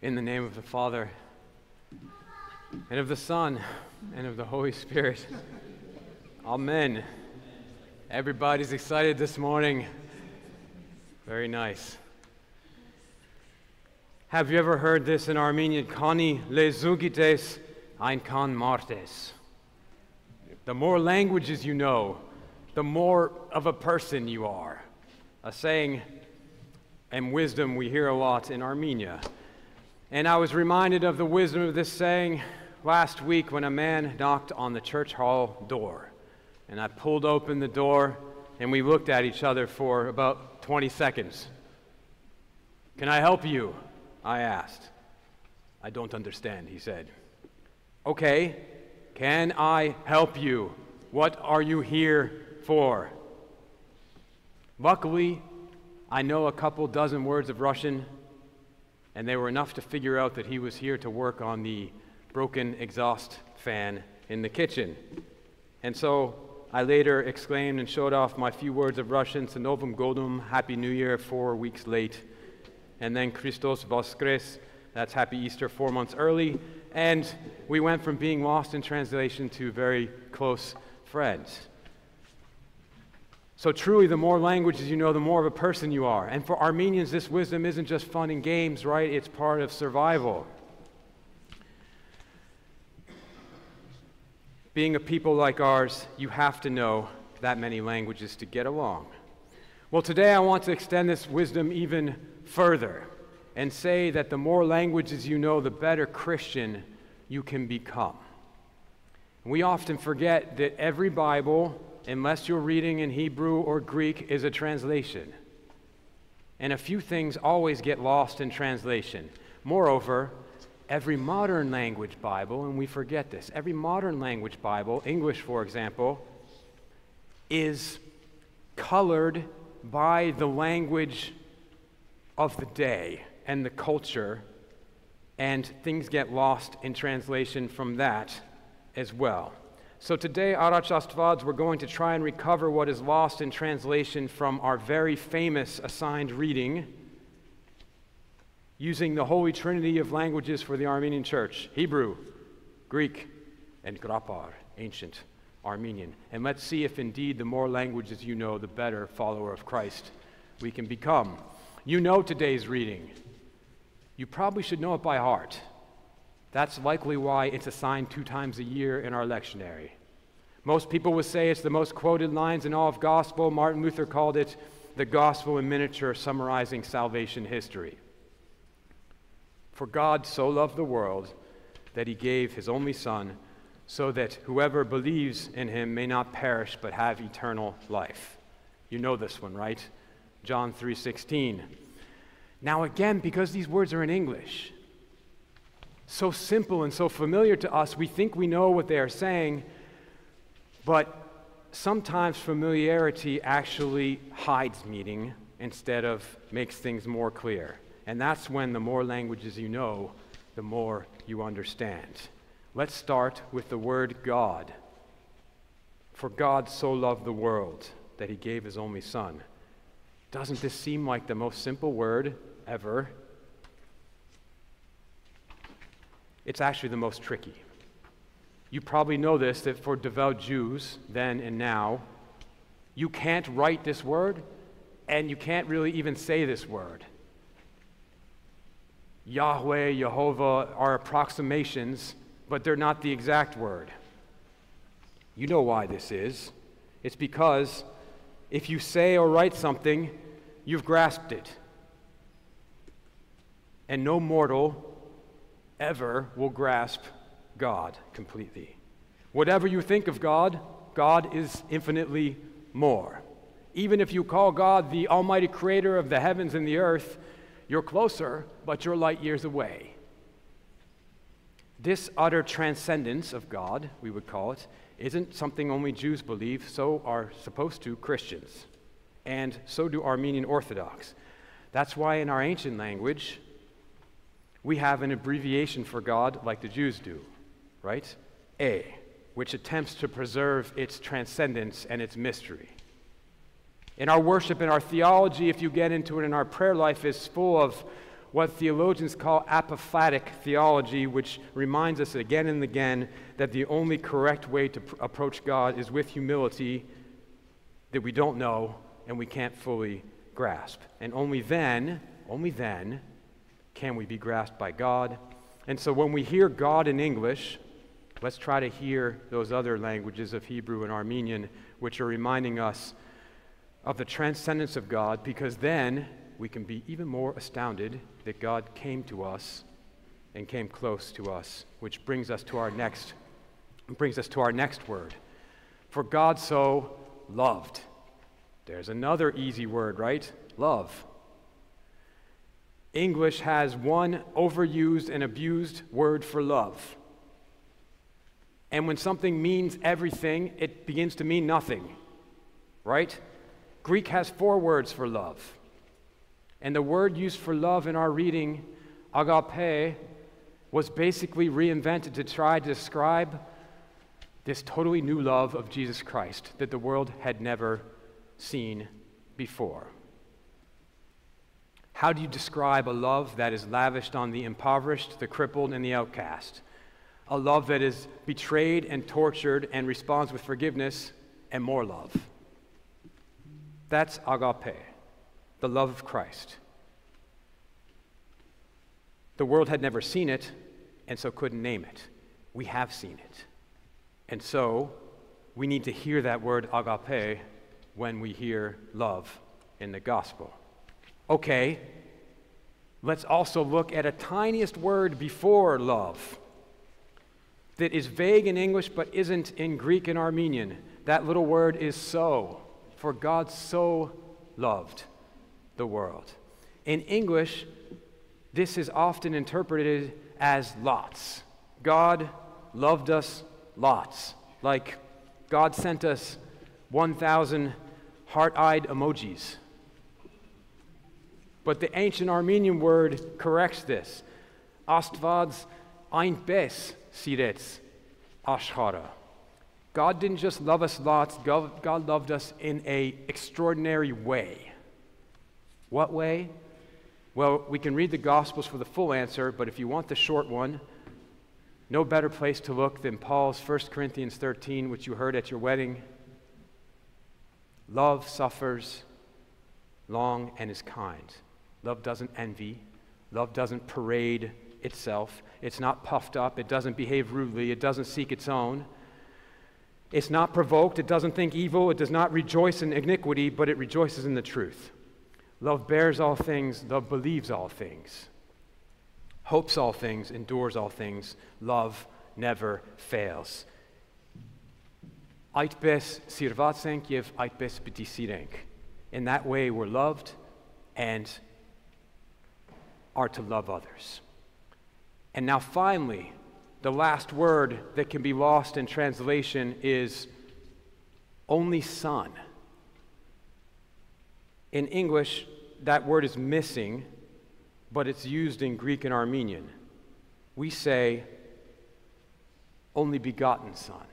In the name of the Father, and of the Son, and of the Holy Spirit. Amen. Everybody's excited this morning. Very nice. Have you ever heard this in Armenian? Kani lezugites einkan martes. The more languages you know, the more of a person you are. A saying and wisdom we hear a lot in Armenia. And I was reminded of the wisdom of this saying last week when a man knocked on the church hall door. And I pulled open the door and we looked at each other for about 20 seconds. "Can I help you?" I asked. "I don't understand," he said. "Okay, can I help you? What are you here for?" Luckily, I know a couple dozen words of Russian, and they were enough to figure out that he was here to work on the broken exhaust fan in the kitchen. And so I later exclaimed and showed off my few words of Russian, "S Novym Godom," Happy New Year, 4 weeks late, and then Christos Voskres, that's Happy Easter, 4 months early, and we went from being lost in translation to very close friends. So truly, the more languages you know, the more of a person you are. And for Armenians, this wisdom isn't just fun and games, right? It's part of survival. Being a people like ours, you have to know that many languages to get along. Well, today I want to extend this wisdom even further and say that the more languages you know, the better Christian you can become. We often forget that every Bible, unless you're reading in Hebrew or Greek, is a translation. And a few things always get lost in translation. Moreover, every modern language Bible, and we forget this, every modern language Bible, English for example, is colored by the language of the day and the culture, and things get lost in translation from that as well. So today, Arachastvads, we're going to try and recover what is lost in translation from our very famous assigned reading using the Holy Trinity of languages for the Armenian Church: Hebrew, Greek, and Grapar, ancient Armenian. And let's see if indeed the more languages you know, the better follower of Christ we can become. You know today's reading. You probably should know it by heart. That's likely why it's assigned 2 times a year in our lectionary. Most people would say it's the most quoted lines in all of gospel. Martin Luther called it the gospel in miniature, summarizing salvation history. For God so loved the world that he gave his only Son, so that whoever believes in him may not perish but have eternal life. You know this one, right? John 3:16. Now again, because these words are in English, so simple and so familiar to us, we think we know what they are saying, but sometimes familiarity actually hides meaning instead of makes things more clear. And that's when the more languages you know, the more you understand. Let's start with the word God. For God so loved the world that he gave his only Son. Doesn't this seem like the most simple word ever? It's actually the most tricky. You probably know this, that for devout Jews, then and now, you can't write this word, and you can't really even say this word. Yahweh, Jehovah are approximations, but they're not the exact word. You know why this is. It's because if you say or write something, you've grasped it. And no mortal ever will grasp God completely. Whatever you think of God, God is infinitely more. Even if you call God the almighty creator of the heavens and the earth, you're closer, but you're light years away. This utter transcendence of God, we would call it, isn't something only Jews believe. So are supposed to Christians, and so do Armenian Orthodox. That's why in our ancient language, we have an abbreviation for God like the Jews do, right? A, which attempts to preserve its transcendence and its mystery. In our worship and our theology, if you get into it in our prayer life, is full of what theologians call apophatic theology, which reminds us again and again that the only correct way to approach God is with humility that we don't know and we can't fully grasp. And only then can we be grasped by God. And so when we hear God in English, let's try to hear those other languages of Hebrew and Armenian, which are reminding us of the transcendence of God, because then we can be even more astounded that God came to us and came close to us, which brings us to our next word. For God so loved. There's another easy word, right? Love. English has one overused and abused word for love. And when something means everything, it begins to mean nothing, right? Greek has 4 words for love. And the word used for love in our reading, agape, was basically reinvented to try to describe this totally new love of Jesus Christ that the world had never seen before. How do you describe a love that is lavished on the impoverished, the crippled, and the outcast? A love that is betrayed and tortured and responds with forgiveness and more love. That's agape, the love of Christ. The world had never seen it, and so couldn't name it. We have seen it. And so we need to hear that word agape when we hear love in the gospel. Okay, let's also look at a tiniest word before love that is vague in English but isn't in Greek and Armenian. That little word is so. For God so loved the world. In English, this is often interpreted as lots. God loved us lots. Like God sent us 1,000 heart-eyed emojis. But the ancient Armenian word corrects this. Astvads այնպես սիրեց աշխարհը. God didn't just love us lots, God loved us in an extraordinary way. What way? Well, we can read the Gospels for the full answer, but if you want the short one, no better place to look than Paul's 1 Corinthians 13, which you heard at your wedding. Love suffers long and is kind. Love doesn't envy. Love doesn't parade itself. It's not puffed up. It doesn't behave rudely. It doesn't seek its own. It's not provoked. It doesn't think evil. It does not rejoice in iniquity, but it rejoices in the truth. Love bears all things. Love believes all things. Hopes all things. Endures all things. Love never fails. Այդպես սիրված ենք եւ այդպես պիտի սիրենք. In that way we're loved and are to love others. And now finally, the last word that can be lost in translation is only son. In English, that word is missing, but it's used in Greek and Armenian. We say only begotten son.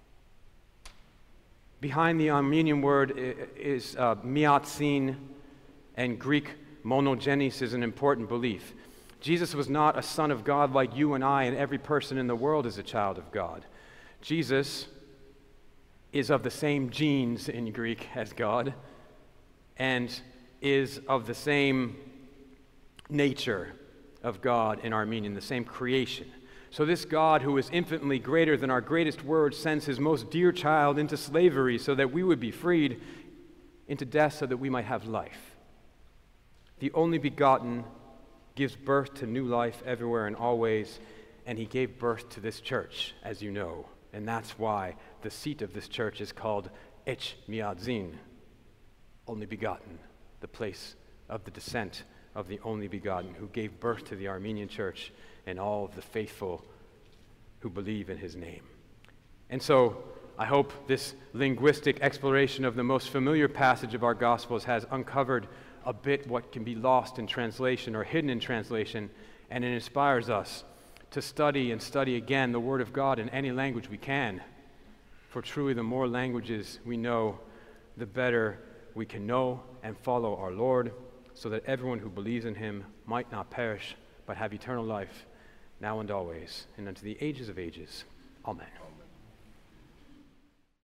Behind the Armenian word is miatzin, and Greek monogenes is an important belief. Jesus was not a son of God like you and I, and every person in the world is a child of God. Jesus is of the same genes in Greek as God, and is of the same nature of God in Armenian, the same creation. So this God, who is infinitely greater than our greatest word, sends his most dear child into slavery so that we would be freed, into death so that we might have life. The only begotten gives birth to new life everywhere and always, and he gave birth to this church, as you know. And that's why the seat of this church is called Ech Miadzin, only begotten, the place of the descent of the only begotten, who gave birth to the Armenian church and all of the faithful who believe in his name. And so I hope this linguistic exploration of the most familiar passage of our Gospels has uncovered a bit what can be lost in translation or hidden in translation, and it inspires us to study and study again the Word of God in any language we can. For truly, the more languages we know, the better we can know and follow our Lord. so that everyone who believes in him might not perish, but have eternal life, now and always, and unto the ages of ages. Amen.